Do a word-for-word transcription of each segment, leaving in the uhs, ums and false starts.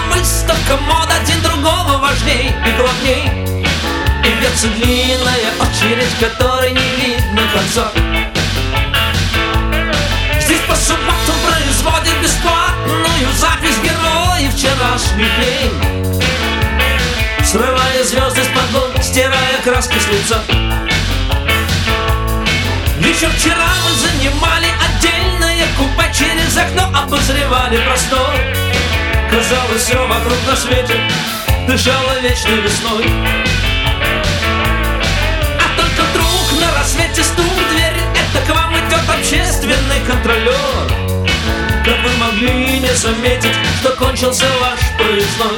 выставка мод, один другого важней и главней. И вьется длинная очередь, которой не видно конца. Здесь по субботам производят бесплатную запись героев вчерашних дней, срывая звезды с погон, стирая краски с лица. Еще вчера мы занимали отдельное купе, через окно обозревали простор. Казалось, все вокруг на свете дышало вечной весной. А только вдруг на рассвете стук в дверь, это к вам идет общественный контролер. Как вы могли не заметить, что кончился ваш проездной?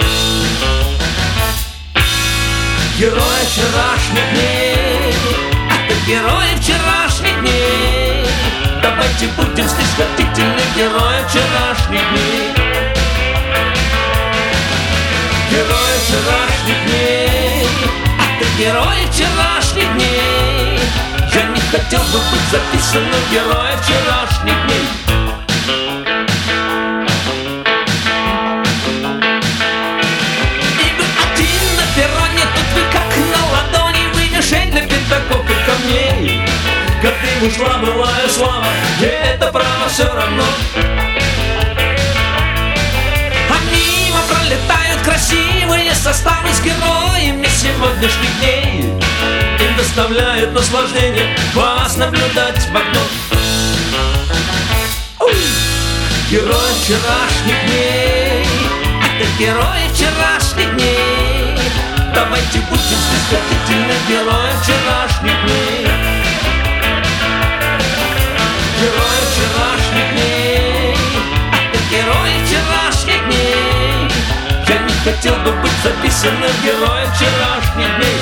Герои вчерашних дней, это герои вчерашних дней. Давайте будем снисходительны, герои вчерашних дней. Герои вчерашних дней, это герои вчерашних дней. Я не хотел бы быть записанным героем вчерашних дней. И вы один на перроне, тут вы как на ладони, вы мишень для пятаков и камней. Как ты ушла, былая слава, мне это право все равно. А мимо пролетают красивые составы с героями сегодняшних дней. Им доставляет наслаждение вас наблюдать в окно. Герои вчерашних дней, это герои вчерашних дней. Давайте будем снисходительны, герои вчерашних дней. Герои вчерашних дней, это герои вчерашних дней. Я не хотел бы быть записанным героем вчерашних дней.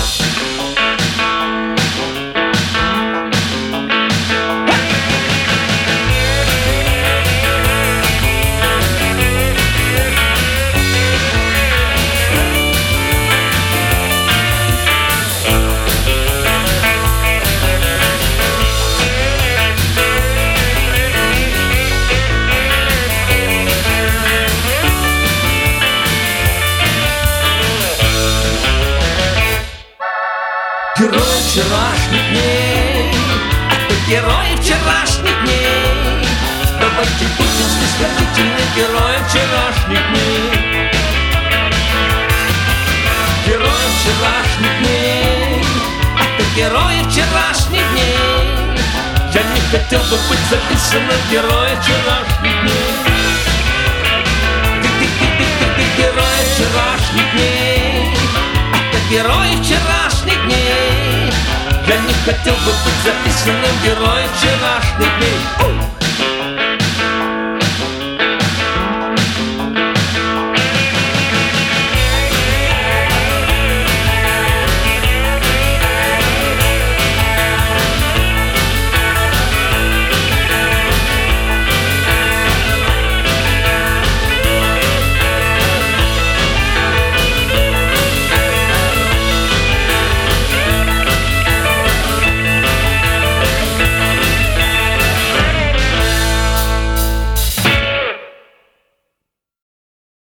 Герои вчерашних дней, это герои вчерашних дней. Давайте будем снисходительны, герои вчерашних дней. Герои вчерашних дней, это герои вчерашних дней. Я не хотел бы быть записанным героем вчерашних дней. Герои вчерашних дней, это герои вчерашних дней. Я не хотел бы быть записанным героем вчерашних дней.